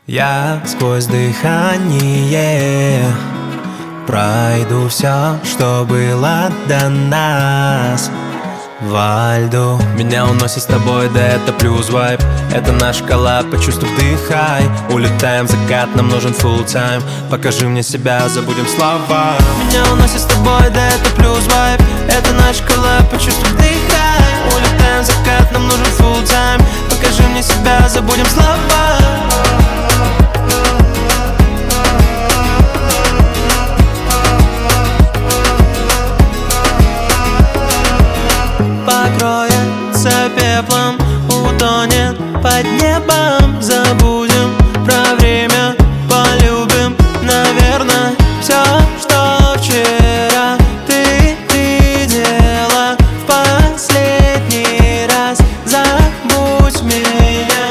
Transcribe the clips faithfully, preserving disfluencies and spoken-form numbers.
Я сквозь дыхание пройду все, что было до нас во льду. Меня уносит с тобой, да это плюс вайб. Это наша шкала, почувствуй, вдыхай. Улетаем в закат, нам нужен full time. Покажи мне себя, забудем слова. Меня уносит с тобой, да это плюс вайб. Это наша шкала, почувствуй, вдыхай. Улетаем в закат, нам нужен full time. Покажи мне себя, забудем слова. Покроется пеплом, утонет под небом. Забудем про время, полюбим, наверное, все, что вчера ты видела в последний раз. Забудь меня.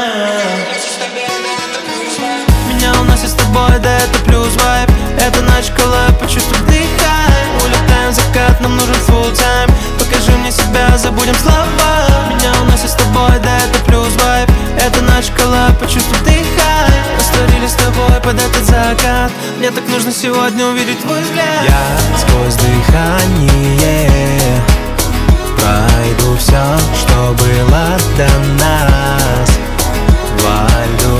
Меня уносит с тобой, да это плюс вайб. Это наша шкала, почувствуй, вдыхай. Улетаем в закат, нам нужен full time. Покажи мне себя, забудем слова. Меня уносит с тобой, да это плюс вайб. Это наша шкала, почувствуй, вдыхай. Растворились с тобой под этот закат. Мне так нужно сегодня увидеть твой взгляд. Я сквозь дыхание пройду все, что было до нас во льду.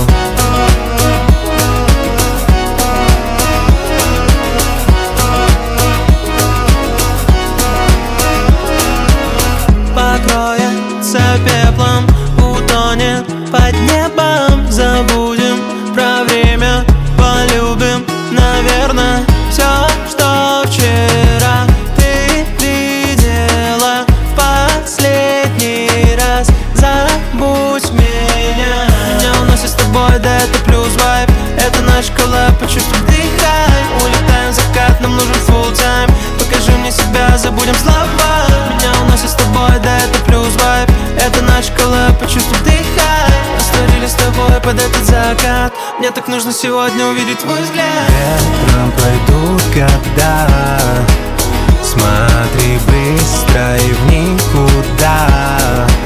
Покроется пеплом, утонет под небом. Забудем про время, полюбим, наверное, все, что вчера ты видела в последний раз. Забудь меня. Меня уносит с тобой, да это плюс вайб. Это наша шкала, почувствуй, вдыхай. Улетаем в закат, нам нужен full time. Покажи мне себя, забудем слова. Меня уносит с тобой, да это плюс вайб. Это наша шкала, почувствуй, вдыхай. Растворились с тобой под этот закат. Мне так нужно сегодня увидеть твой взгляд. Ветром пройдут года, смотри быстро и в никуда.